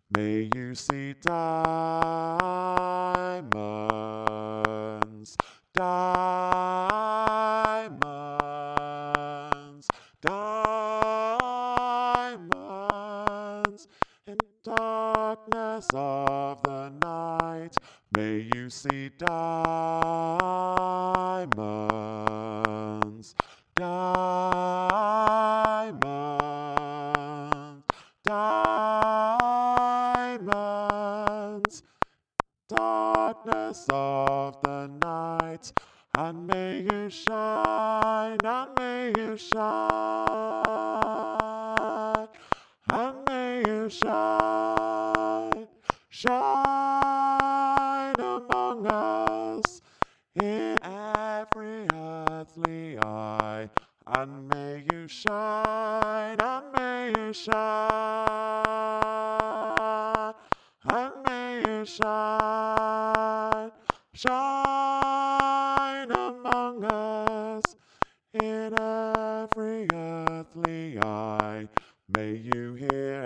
May you see diamonds, diamonds, diamonds in darkness of the night. May you see diamonds, diamonds, diamonds, darkness of the night, and may you shine, and may you shine, and may you shine, shine among us in every earthly eye, and may you shine, and may you shine, and may you shine, shine among us in every earthly eye. May you hear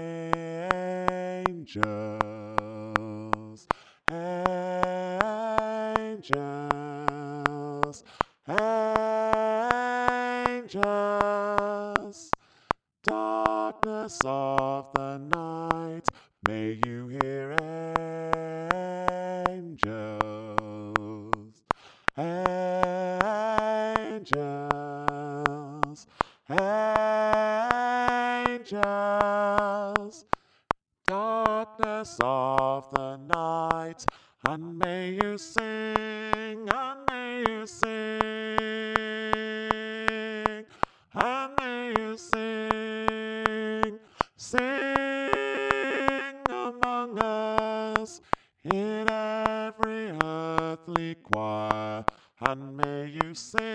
angels, angels, angels, darkness of the night. May you hear angels, angels, angels, darkness of the night, and may you sing, and may you sing, and may you sing, sing among us in every earthly choir, and may you sing.